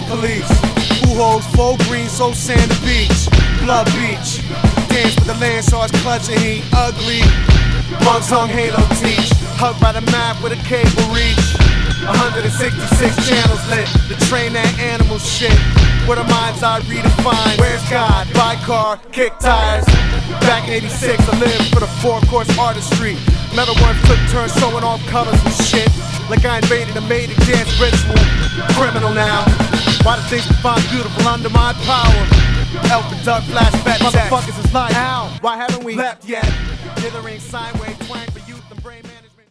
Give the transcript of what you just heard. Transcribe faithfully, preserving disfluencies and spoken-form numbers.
police. Who holds full green, so sand the beach, blood beach. Dance with the landsharks clutching heat, ugly. Monks hung halo teach, hugged by the map with a cable reach. one hundred sixty-six channels lit, the train that animal shit. Where the mind's eye redefined. Where's God? Bicar, kick tires. Back in eighty-six, I lived for the four-course artistry. Metal ones took turns showing off colors and shit. Like I invaded a maiden dance ritual. Criminal now. Why do things we find beautiful under my power? Elf and duck flashback. Motherfuckers is like, how? Why haven't we left yet? Dithering sideways, twang.